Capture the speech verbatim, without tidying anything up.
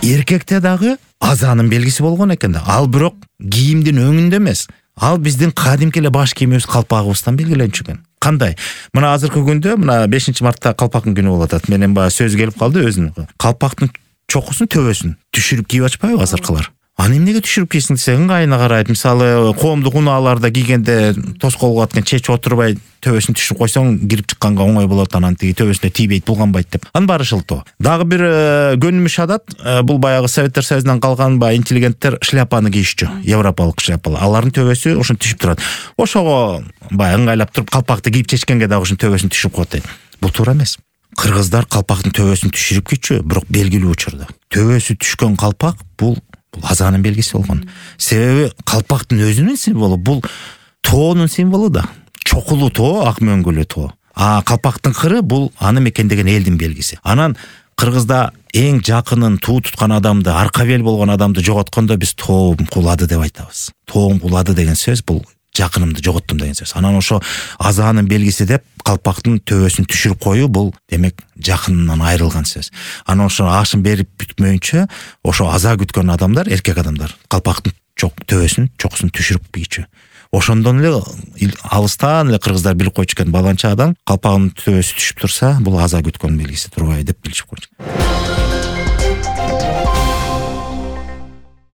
эркекте дагы азанын белгиси болгон экен да. Ал бирок кийимдин өңүндө эмес. Ал биздин кадимки эле баш кийимибиз калпагыбыздан белгиленчү экен. Кандай? Мына азыркы күндө мына бешинчи мартта калпактын күнү болуп атат. Менен баягы сөз келип калды өзүнүн. Калпактын чокусун, төбөсүн түшүрүп кийип атышпайбы азыркылар? Аны эмнеге түшүрүп кийсиң десе, ыңгайына карайт. Мисалы, коомдук унааларда кийгенде тоскоолго аткан чечип отурбай төбөсүн түшүрүп койсоң, кирип чыкканга оңой болот, анан тиги төбөсүнө тийбейт, булганбайт деп. Анын баары шылтоо. Дагы бир көнүмүш адат, бул баягы Советтер Союзунан калган баягы интеллигенттер шляпаны кийишчү, европалык шляпалар. Алардын төбөсү ошон түшүп турат. Ошого баягы ыңгайлап туруп калпакты кийип чечкенге дагы ошонун төбөсүн түшүрүп коет дейт. Бул туура эмес. Кыргыздар калпактын төбөсүн түшүрүп кийчү, бирок белгилүү учурда. Төбөсү түшкөн калпак бул бул азанын белгиси болгон. Себеби калпактын өзүнүн символу бул тоонун символу да. Чокулуу тоо, ак мөңгүлүү тоо. А калпактын кыры бул аны мекендеген элдин белгиси. Анан Кыргызда эң жакынын туу туткан адамды, арка бел болгон адамды жоготкондо биз тоом кулады деп айтабыз. Тоом кулады деген сөз бул жакынымды жоготтум деген сөз. Анан ошо азанын белгиси деп калпактын төбөсүн түшүрүп коюу бул демек жакынынан айрылган сөз. Анан ошо ашын берип бүткмөйүнчө ошо аза күткөн адамдар, эркек адамдар калпактын чок төбөсүн, чокусун түшүрүп кийчү. Ошондон эле алыстан эле кыргыздар билип койчу экен, баланча адам калпагынын төбөсү түшүп турса, бул аза күткөн белгиси турбайбы деп билишип койчу.